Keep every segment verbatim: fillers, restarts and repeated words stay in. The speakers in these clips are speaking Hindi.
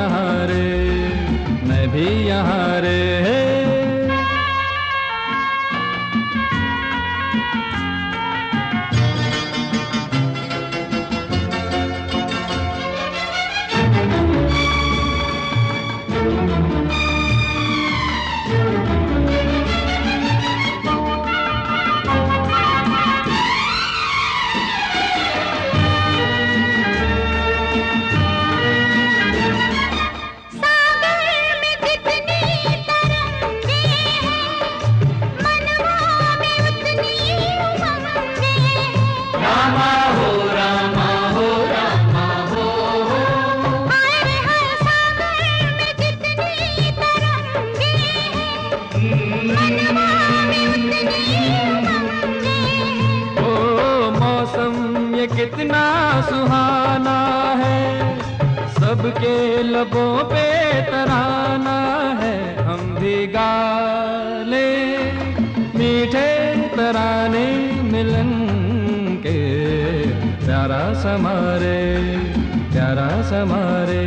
यहाँ रे, मैं भी यहाँ रे। कितना सुहाना है, सबके लबों पे तराना है। हम भी गा ले मीठे तराने मिलन के, प्यारा समारे प्यारा समारे।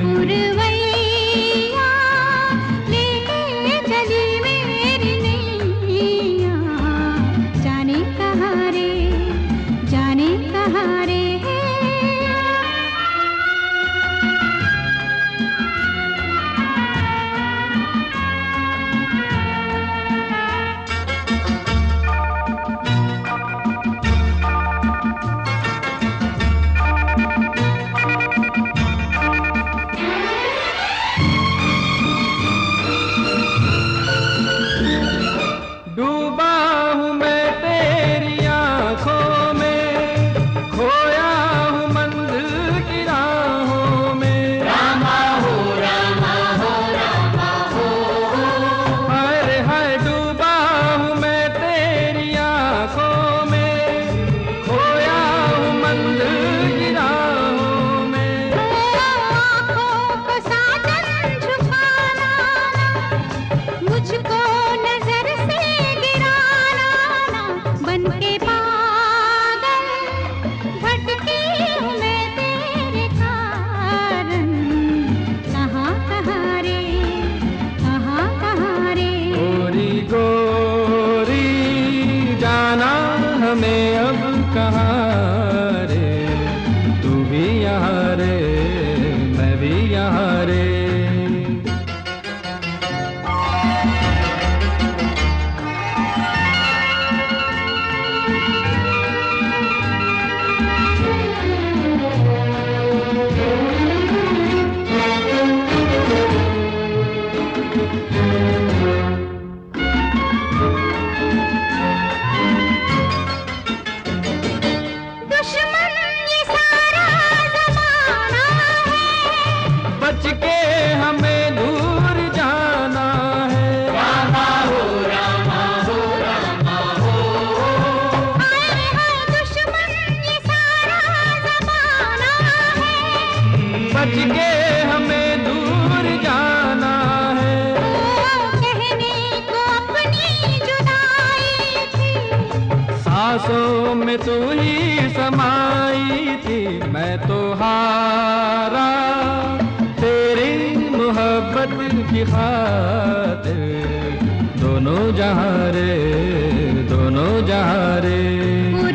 डूबा हूँ मैं तेरी आँखों में, खोया हूँ मंजिल की राहों में। रामा हो रामा हो रामा हो, हाय हाय डूबा हूँ मैं तेरी आँखों में, खोया हूँ मंजिल की राहों में। आँखों को साजन छुपाना, मुझको बनके पागल भटकी हूँ मैं तेरे कारण, कहाँ कहाँ रे कहाँ कहाँ रे। गोरी गोरी जाना हमें अब कहाँ रे, तू भी यहाँ रे, मैं भी यहाँ रे। बच के हमें दूर जाना है। रामा हो रामा हो रामा हो, हाय हाय दुश्मन ये सारा ज़माना है। बच के हमें दूर जाना है। ओ कहने को अपनी जुदाई थी, सांसों में तू ही समाई थी। मैं तो हारा मोहब्बत की खातिर, दोनों जहाँ रे दोनों जहाँ रे।